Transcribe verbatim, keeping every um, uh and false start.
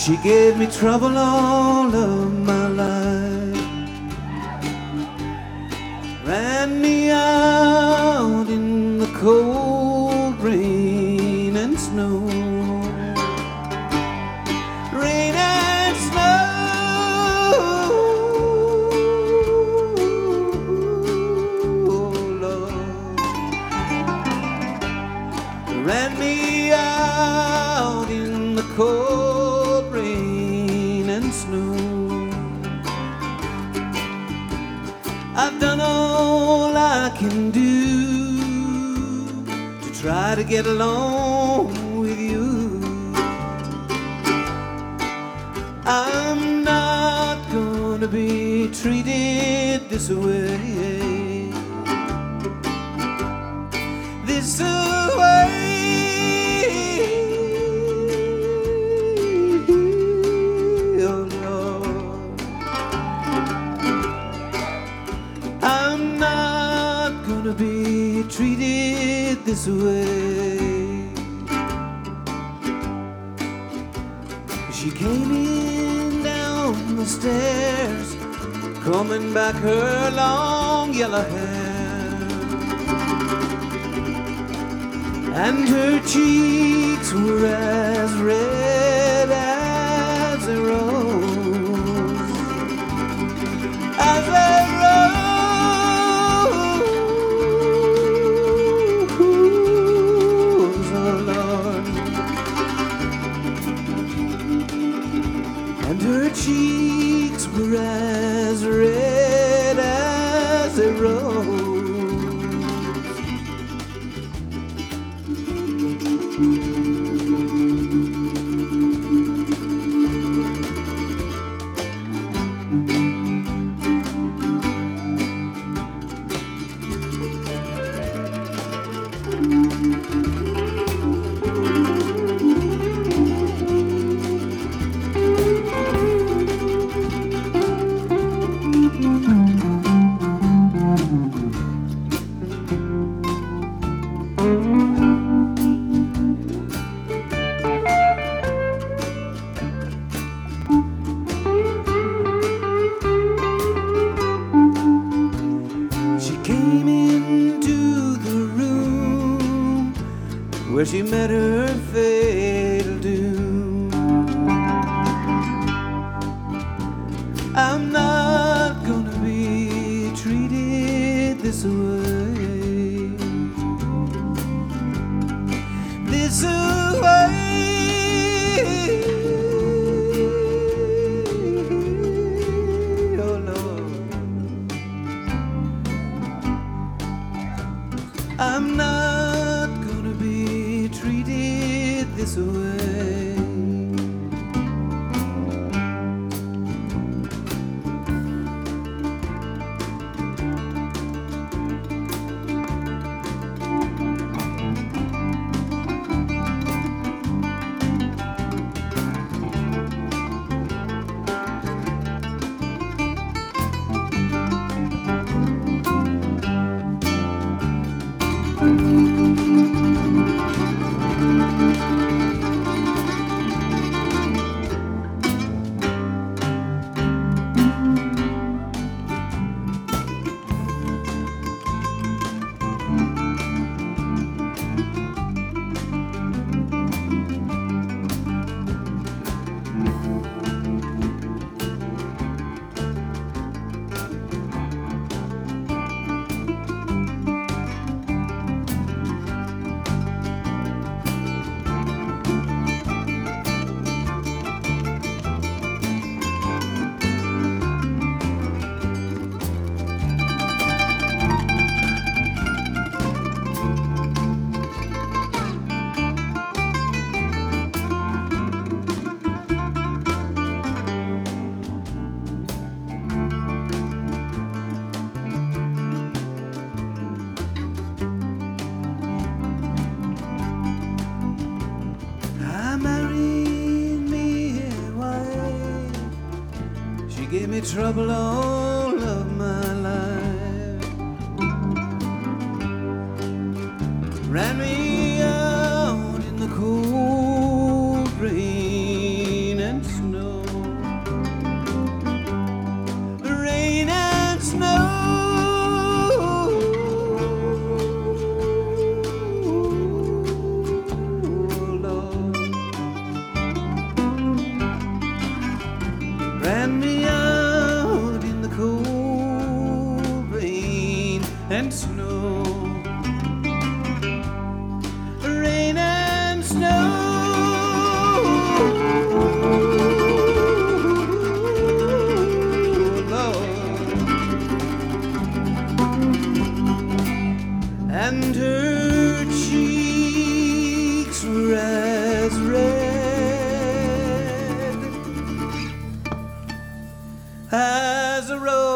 She gave me trouble all of my life, ran me out in the cold rain and snow. Rain and snow, oh Lord, ran me out in the cold rain and snow. I've done all I can do to try to get along with you. I'm not gonna be treated this way, this way. Oh Lord, I'm not gonna be treated this way. She came in down the stairs, combing back her long yellow hair, and her cheeks were as red as a rose, as a rose, oh Lord. And her cheeks were as red as a rose. She came into the room where she met her fatal doom. I'm not gonna be treated this way, this way. Oh Lord, I'm not gonna be treated this way. Gave me trouble all of my life, ran me out in the cold rain and snow. ran me out in the cold rain and snow. Rain and snow. And her cheeks were as red as a rose.